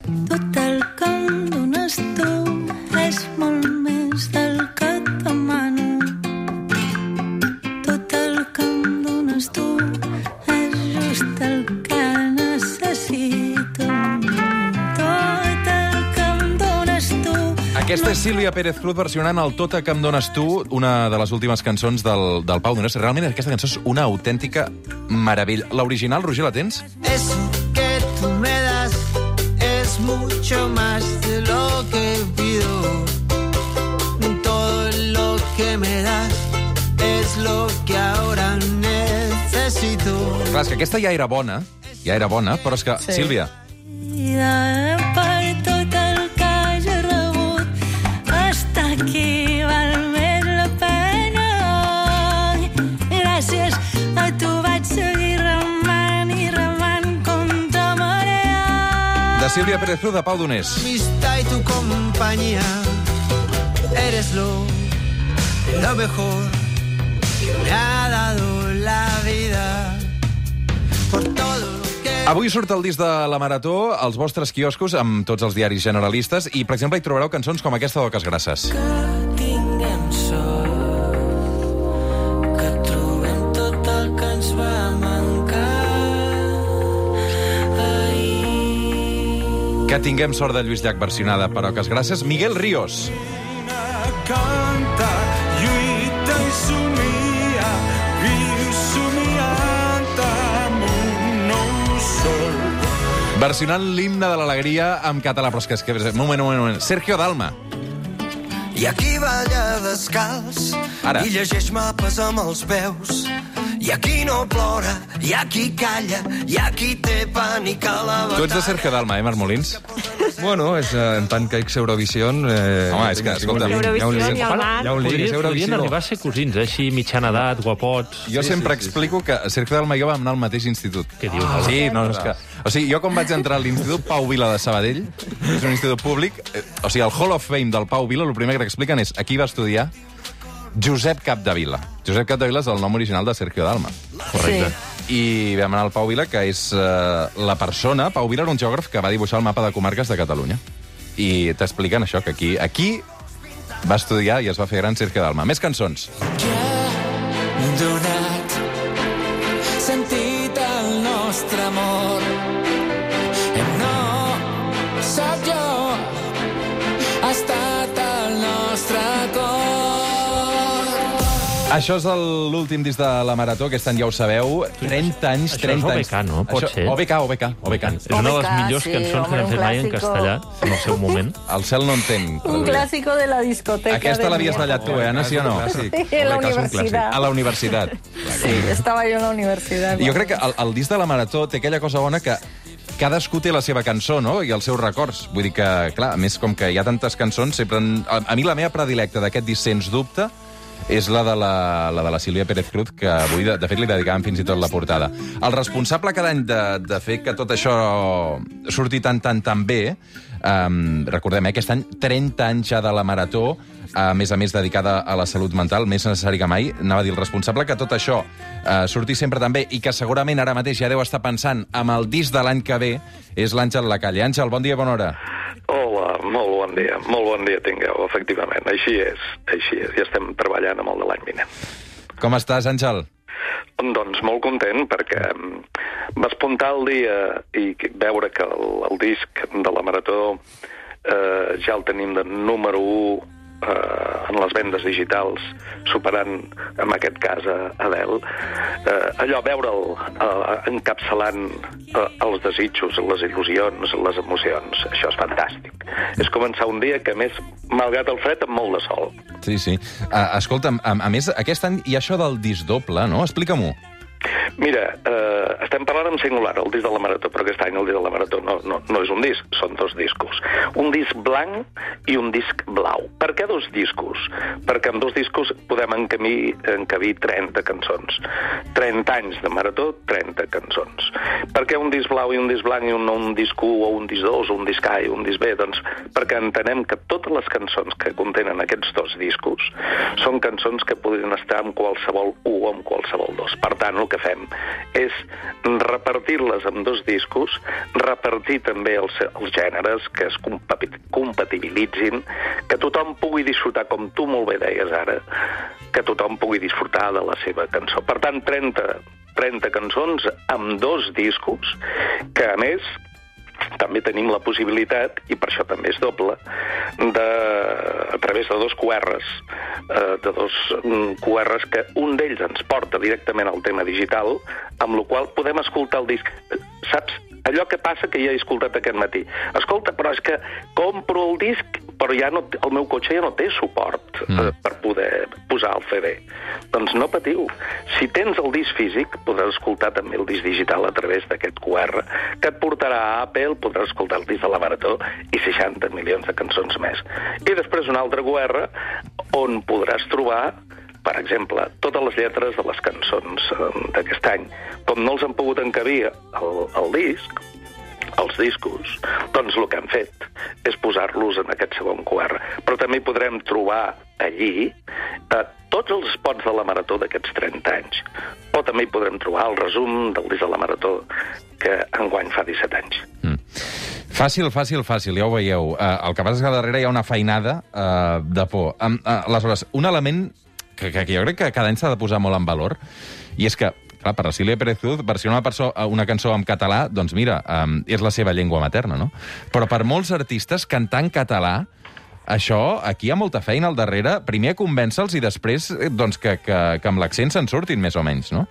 Tot el que em dones tu és molt més del que et demano. Tot el que em dones tu és just el que necessito. Tot el que em dones tu... Aquesta és Sílvia Pérez Cruz versionant el Tota que em dones tu, una de les últimes cançons del Pau Donés. Realment aquesta cançó és una autèntica meravella. L'original, Roger, la tens? Eso que tú me das es mucho más de lo que pido. Todo lo que me das es lo que ahora necesito. Clar, és que aquesta ja era bona, però és que, Sí. Sílvia, Per tot el que hagi rebut, estar aquí val més la pena. Gràcies a tu vaig seguir remant i remant contra marea. de Sílvia Pérez Cruz, de Pau Donés. Amistad y tu compañía eres lo mejor que me ha dado la vida. Por todo lo que... Avui surt el disc de la Marató als vostres quioscos amb tots els diaris generalistes i, per exemple, hi trobareu cançons com aquesta d'Oques Grasses. Que tinguem sort, que trobem tot el que ens va mancar ahir. Que tinguem sort de Lluís Llach versionada per Oques Grasses. Miguel Ríos. Canta, lluita i somia, viu somiant amb un nou sol. Versionant l'himne de l'alegria en català. Però és que... Un moment. Sergio Dalma. I aquí balla descalç Ara. i llegeix mapes amb els peus. I aquí no plora, i aquí calla, i aquí té pànic a la batalla. Tu ets de Sergio Dalma, Marc Molins? Bueno, és en tant que Ex-Eurovision... Home, és que, escolta, Eurovision i el Marc. Hi ha un link, és Podrien Eurovisió. arribar a ser cosins, així, mitjana edat, guapots... jo sempre explico que Sergio Dalma i jo vam anar al mateix institut. Què dius? Sí, no, és que... O sigui, jo quan vaig entrar a l'Institut Pau Vila de Sabadell, és un institut públic, o sigui, el Hall of Fame del Pau Vila, el primer que t'expliquen és aquí va estudiar Josep Capdevila. Josep Capdevila és el nom original de Sergio Dalma. Correcte. I vam anar al Pau Vila, que és la persona... Pau Vila era un geògraf que va dibuixar el mapa de comarques de Catalunya. I t'expliquen això, que aquí va estudiar i es va fer gran Sergio Dalma. Més cançons. Donat sentit al nostre amor. No sóc jo, ha estat el nostre cor. Això és l'últim disc de la Marató, aquest any ja ho sabeu. 30 anys, Això 30 és anys. OBK, no? Pot ser? OBK. És una de les millors sí, cançons que home, hem fet un mai en clásico. castellà, en el seu moment. El cel no entén. Un clásico de la discoteca. Aquesta de l'havies mi ballat tu, Anna, sí o no? Sí, en la universidad. A la universitat. Sí, estaba yo en la universidad. I jo crec que el disc de la Marató té aquella cosa bona que cadascú té la seva cançó, no?, i els seus records. Vull dir que, clar, a més, com que hi ha tantes cançons, sempre... A mi la meva predilecta d'aquest disc, sens dubte, és la de la Sílvia Pérez Cruz, que avui, de fet, li dedicàvem fins i tot la portada. El responsable cada any de fer que tot això surti tan bé, recordem, aquest any 30 anys ja de la Marató, a més dedicada a la salut mental, més necessari que mai. Anava a dir, el responsable que tot això surti sempre tan bé i que segurament ara mateix ja deu estar pensant amb el disc de l'any que ve, és l'Àngel Lacalle. Àngel, bon dia, bona hora. Hola, molt bon dia tingueu, efectivament, així és, ja estem treballant amb el de l'any vinent. Com estàs, Àngel? Doncs molt content, perquè m'espuntar el dia i veure que el disc de la Marató ja el tenim de número 1 en les vendes digitals, superant, en aquest cas, Adele. Allò, veure'l encapçalant els desitjos, les il·lusions, les emocions, això és fantàstic. És començar un dia que, a més, malgrat el fred, amb molt de sol. Sí. Escolta'm, a més, aquest any hi ha això del disc doble, no? Explica-m'ho. Mira, estem parlant en singular, el disc de la Marató, però aquest any el disc de la Marató no és un disc, són 2 discos. Un disc blanc i un disc blau. Per què 2 discos? Perquè amb 2 discos podem encabir 30 cançons. 30 anys de Marató, 30 cançons. Per què un disc blau i un disc blanc i un disc 1 o un disc 2 o un disc A i un disc B? Doncs perquè entenem que totes les cançons que contenen aquests 2 discos són cançons que podrien estar en qualsevol 1 o en qualsevol 2. Per tant, el que que fem és repartir-les en 2 discos, repartir també els gèneres, que es compatibilitzin, que tothom pugui disfrutar, com tu molt bé deies ara, que tothom pugui disfrutar de la seva cançó. Per tant, 30 cançons amb 2 discos, que a més també tenim la possibilitat, i per això també és doble, a través de 2 QRs, que un d'ells ens porta directament al tema digital, amb la qual podem escoltar el disc. Saps? Allò que passa que ja he escoltat aquest matí. Escolta, però és que compro el disc, però ja no, el meu cotxe ja no té suport per poder posar el CD. Doncs no patiu. Si tens el disc físic, podràs escoltar també el disc digital a través d'aquest QR, que et portarà a Apple, podràs escoltar el disc de la Marató i 60 milions de cançons més. I després un altre QR on podràs trobar, per exemple, totes les lletres de les cançons d'aquest any. Com no els han pogut encabir al disc, els discos, doncs el que han fet és posar-los en aquest segon QR. Però també podrem trobar allí tots els spots de la Marató d'aquests 30 anys. O també hi podrem trobar el resum del disc de la Marató, que enguany fa 17 anys. Fàcil, ja ho veieu. El que passa és que darrere hi ha una feinada de por. Aleshores, un element que jo crec que cada any s'ha de posar molt en valor, i és que, clar, per la Sílvia Pérez Cruz, versionar una cançó en català, doncs mira, és la seva llengua materna, no? Però per molts artistes, cantar en català, això, aquí hi ha molta feina al darrere. Primer convèncer-los i després doncs, que amb l'accent se'n surtin, més o menys, no?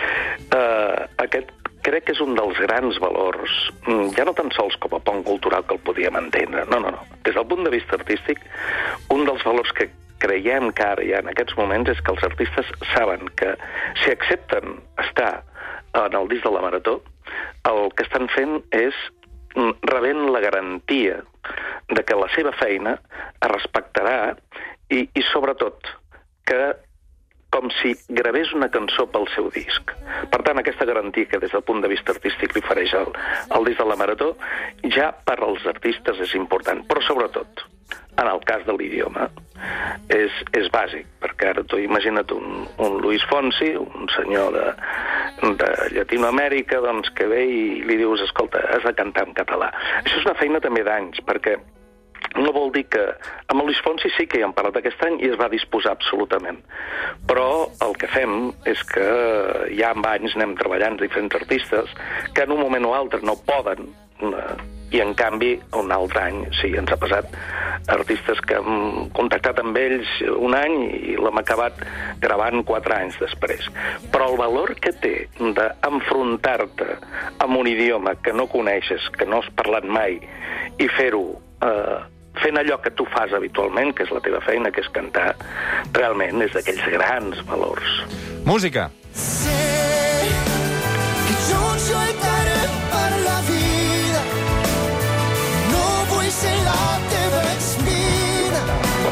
Aquest crec que és un dels grans valors, ja no tan sols com a pont cultural que el podíem entendre, no. Des del punt de vista artístic, un dels valors que creiem que ara ja en aquests moments és que els artistes saben que si accepten estar en el disc de la Marató, el que estan fent és rebent la garantia de que la seva feina es respectarà i sobretot que com si gravés una cançó pel seu disc. Per tant, aquesta garantia que des del punt de vista artístic li ofereix el disc de la Marató, ja per als artistes és important, però sobretot, en el cas de l'idioma, és bàsic, perquè ara tu imagina't un Luis Fonsi, un senyor de Llatinoamèrica, doncs, que ve i li dius, escolta, has de cantar en català. Això és una feina també d'anys, perquè no vol dir que... Amb el Luis Fonsi sí que hi hem parlat aquest any i es va disposar absolutament. Però el que fem és que ja amb anys anem treballant diferents artistes que en un moment o altre no poden, i en canvi un altre any sí, ens ha passat artistes que hem contactat amb ells un any i l'hem acabat gravant 4 anys després. Però el valor que té d'enfrontar-te amb un idioma que no coneixes, que no has parlat mai, i fer-ho fent allò que tu fas habitualment, que és la teva feina, que és cantar, realment és d'aquells grans valors. Música. Sé que junts lluitarem per la vida, no vull ser la teva espina,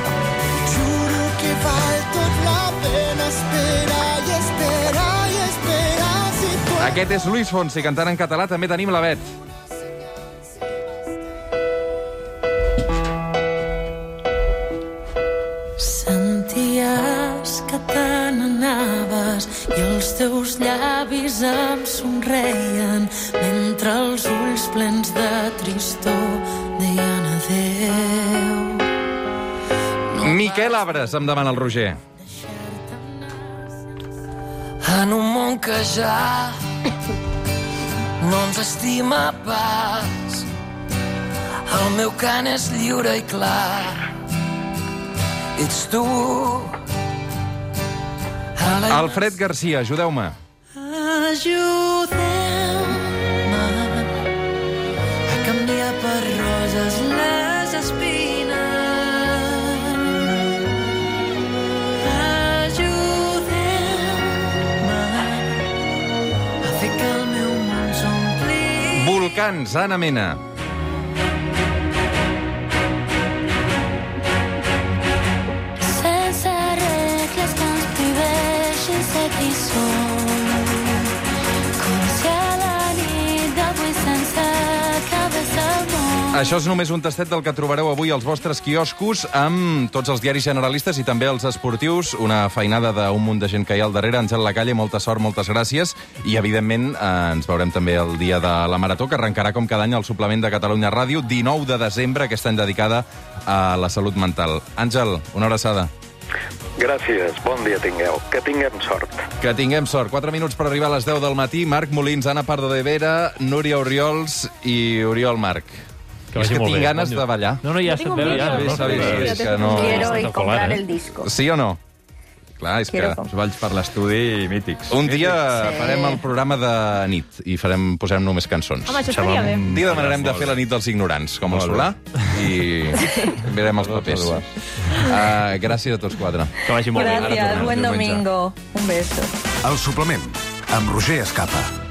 juro que val tot la pena esperar i esperar i esperar si pot... Aquest és Luis Fonsi, cantant en català. També tenim la Bet. Senties que te n'anaves i els teus llavis em somreien mentre els ulls plens de tristor deien adéu. Miquel Abres, em demana el Roger. En un món que ja no ens estima pas, el meu cant és lliure i clar. Ets tu. Alfred Garcia, ajudeu-me. Ajudeu-me a canviar per roses les espines. Ajudeu-me a fer que el meu món s'ompli. Volcans, Anna Mena. Sense regles que ens prohibeixin ser qui som, com si a la nit d'avui sense acabés el món. Això és només un tastet del que trobareu avui als vostres quioscos amb tots els diaris generalistes i també els esportius. Una feinada d'un munt de gent que hi ha al darrere. Àngel Lacalle, molta sort, moltes gràcies. I, evidentment, ens veurem també el dia de la Marató, que arrencarà com cada any al suplement de Catalunya Ràdio, 19 de desembre, aquest any dedicada a la salut mental. Àngel, una abraçada. Gràcies, bon dia tingueu. Que tinguem sort. Que tinguem sort. 4 minuts per arribar a les 10 del matí. Marc Molins, Anna Pardo de Vera, Núria Oriols i Oriol Marc. Que és que molt tinc bé, ganes bon de ballar. No, ja se't veu, ja. És que no... Quiero ir Està comprar colant, el disco. Sí o no? Clar, és que... Els balls per l'estudi mítics. Un dia Sí. farem el programa de nit i posarem només cançons. Home, això estaria bé. Un dia demanarem de fer la nit dels ignorants, com el Molt bé. Solà, i mirem els papers. Gràcies a tots 4. Que vagi molt bé. Gracias, buen domingo. Un beso. El suplement, amb Roger Escapa.